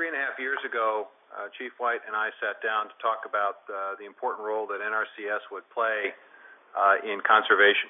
3.5 years ago, Chief White and I sat down to talk about the important role that NRCS would play in conservation.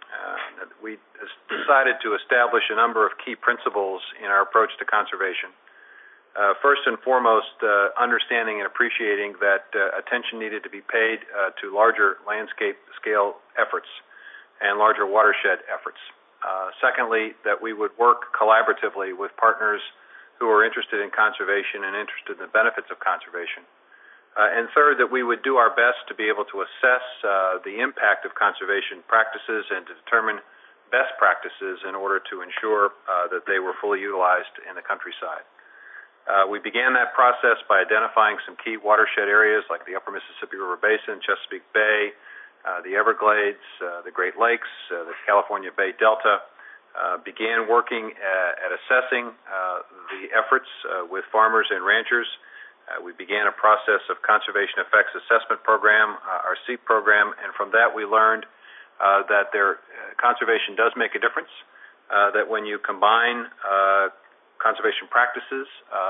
We decided to establish a number of key principles in our approach to conservation. First and foremost, understanding and appreciating that attention needed to be paid to larger landscape scale efforts and larger watershed efforts. Secondly, that we would work collaboratively with partners who are interested in conservation and interested in the benefits of conservation. And third, that we would do our best to be able to assess the impact of conservation practices and to determine best practices in order to ensure that they were fully utilized in the countryside. We began that process by identifying some key watershed areas like the Upper Mississippi River Basin, Chesapeake Bay, the Everglades, the Great Lakes, the California Bay Delta. Began working at assessing the efforts with farmers and ranchers. We began a process of Conservation Effects Assessment Program, our CEAP program, and from that we learned that conservation does make a difference, that when you combine conservation practices,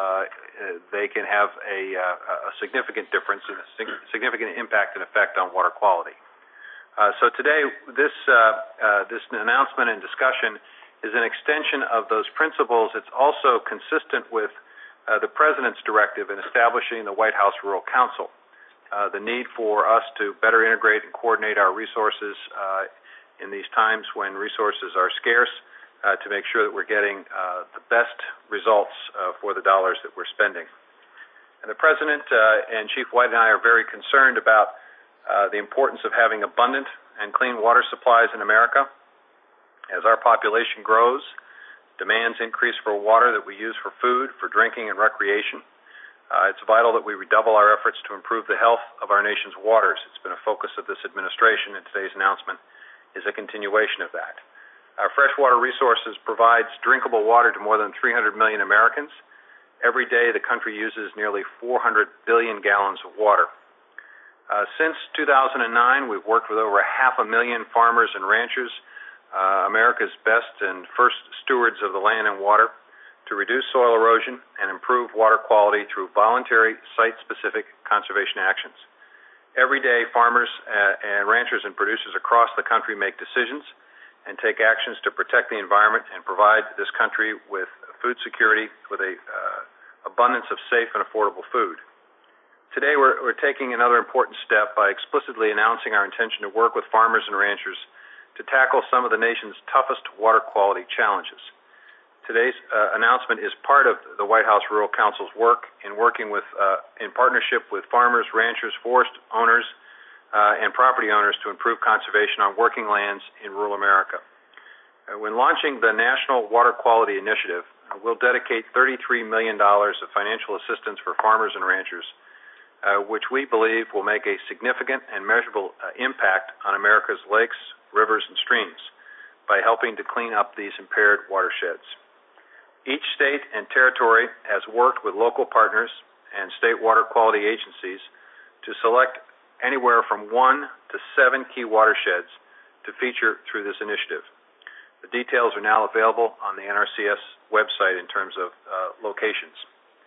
they can have a significant difference and a significant impact and effect on water quality. So today, this announcement and discussion is an extension of those principles. It's also consistent with the President's directive in establishing the White House Rural Council, the need for us to better integrate and coordinate our resources in these times when resources are scarce to make sure that we're getting the best results for the dollars that we're spending. And the President and Chief White and I are very concerned about the importance of having abundant and clean water supplies in America. As our population grows, demands increase for water that we use for food, for drinking, and recreation. It's vital that we redouble our efforts to improve the health of our nation's waters. It's been a focus of this administration, and today's announcement is a continuation of that. Our freshwater resources provides drinkable water to more than 300 million Americans. Every day, the country uses nearly 400 billion gallons of water. Since 2009, we've worked with over 500,000 farmers and ranchers, America's best and first stewards of the land and water, to reduce soil erosion and improve water quality through voluntary site-specific conservation actions. Every day, farmers and ranchers and producers across the country make decisions and take actions to protect the environment and provide this country with food security, with an abundance of safe and affordable food. Today, we're taking another important step by explicitly announcing our intention to work with farmers and ranchers to tackle some of the nation's toughest water quality challenges. Today's announcement is part of the White House Rural Council's work in working with, in partnership with farmers, ranchers, forest owners, and property owners to improve conservation on working lands in rural America. When launching the National Water Quality Initiative, we'll dedicate $33 million of financial assistance for farmers and ranchers, which we believe will make a significant and measurable impact on America's lakes, rivers, and streams by helping to clean up these impaired watersheds. Each state and territory has worked with local partners and state water quality agencies to select anywhere from 1 to 7 key watersheds to feature through this initiative. The details are now available on the NRCS website in terms of locations.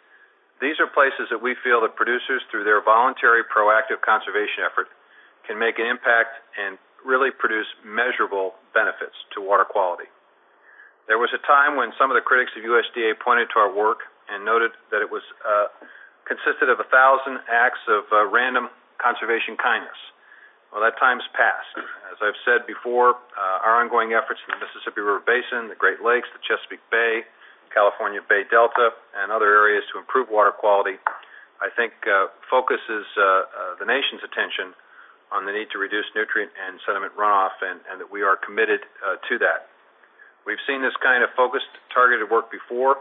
These are places that we feel that producers, through their voluntary, proactive conservation effort, can make an impact and really produce measurable benefits to water quality. There was a time when some of the critics of USDA pointed to our work and noted that it was consisted of 1,000 acts of random conservation kindness. Well, that time's passed. As I've said before, our ongoing efforts in the Mississippi River Basin, the Great Lakes, the Chesapeake Bay, California Bay Delta, and other areas to improve water quality, I think focuses the nation's attention on the need to reduce nutrient and sediment runoff, and that we are committed to that. We've seen this kind of focused, targeted work before.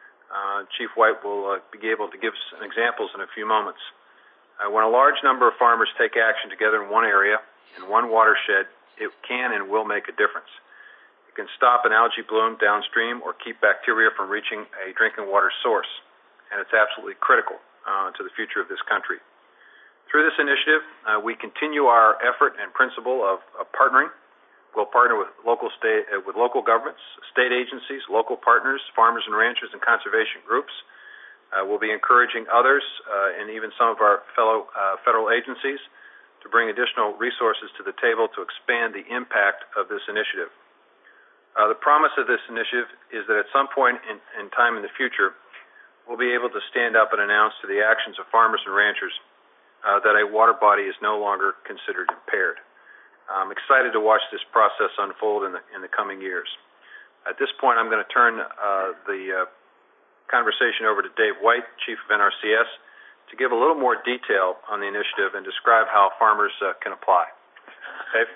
Chief White will be able to give some examples in a few moments. When a large number of farmers take action together in one area, in one watershed, it can and will make a difference. It can stop an algae bloom downstream or keep bacteria from reaching a drinking water source, and it's absolutely critical to the future of this country. Through this initiative, we continue our effort and principle of partnering. We'll partner with local governments, state agencies, local partners, farmers and ranchers, and conservation groups We'll be encouraging others and even some of our fellow federal agencies to bring additional resources to the table to expand the impact of this initiative. The promise of this initiative is that at some point in time in the future, we'll be able to stand up and announce to the actions of farmers and ranchers that a water body is no longer considered impaired. I'm excited to watch this process unfold in the coming years. At this point, I'm going to turn the conversation over to Dave White, Chief of NRCS, to give a little more detail on the initiative and describe how farmers can apply. Dave?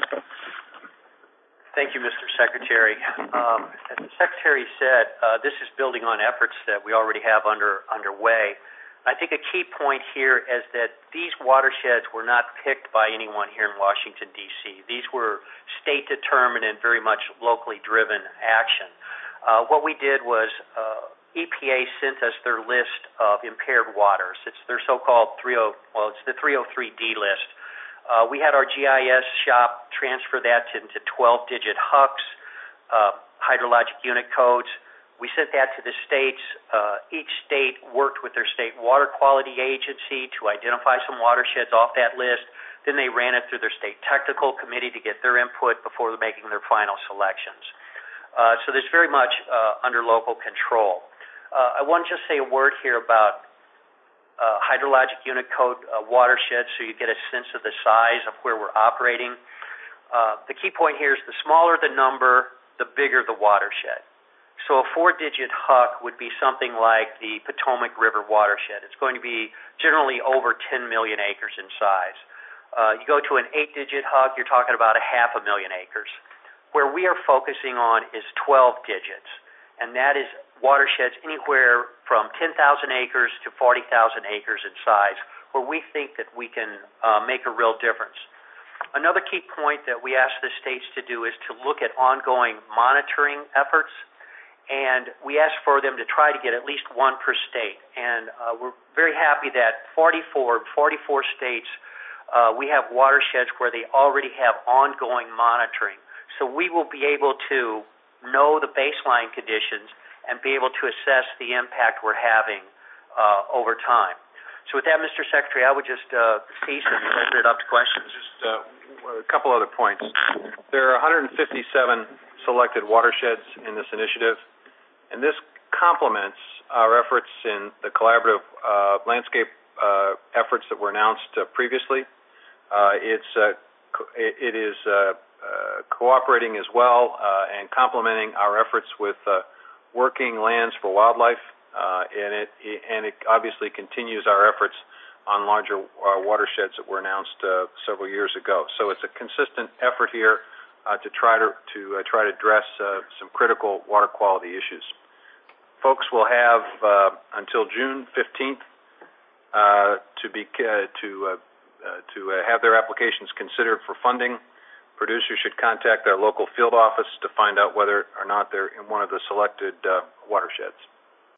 Thank you, Mr. Secretary. As the Secretary said, this is building on efforts that we already have underway. I think a key point here is that these watersheds were not picked by anyone here in Washington, D.C. These were state-determined and very much locally driven action. What we did was EPA sent us their list of impaired waters. It's their so-called it's the 303D list. We had our GIS shop transfer that into 12-digit HUCs, hydrologic unit codes. We sent that to the states. Each state worked with their state water quality agency to identify some watersheds off that list. Then they ran it through their state technical committee to get their input before making their final selections. So there's very much under local control. I want to just say a word here about hydrologic unit code watersheds so you get a sense of the size of where we're operating. The key point here is the smaller the number, the bigger the watershed. So a 4-digit HUC would be something like the Potomac River watershed. It's going to be generally over 10 million acres in size. You go to an 8-digit HUC, you're talking about 500,000 acres. Where we are focusing on is 12 digits, and that is watersheds anywhere from 10,000 acres to 40,000 acres in size, where we think that we can make a real difference. Another key point that we ask the states to do is to look at ongoing monitoring efforts, and we ask for them to try to get at least one per state. And we're very happy that 44 states, we have watersheds where they already have ongoing monitoring. So we will be able to know the baseline conditions and be able to assess the impact we're having over time. So with that, Mr. Secretary, I would just cease and open it up to questions. Just a couple other points. There are 157 selected watersheds in this initiative, and this complements our efforts in the collaborative landscape efforts that were announced previously. It is cooperating as well and complementing our efforts with Working Lands for Wildlife, and it obviously continues our efforts on larger watersheds that were announced several years ago. So it's a consistent effort here to try to address some critical water quality issues. Folks will have until June 15th to have their applications considered for funding. Producers should contact their local field office to find out whether or not they're in one of the selected watersheds.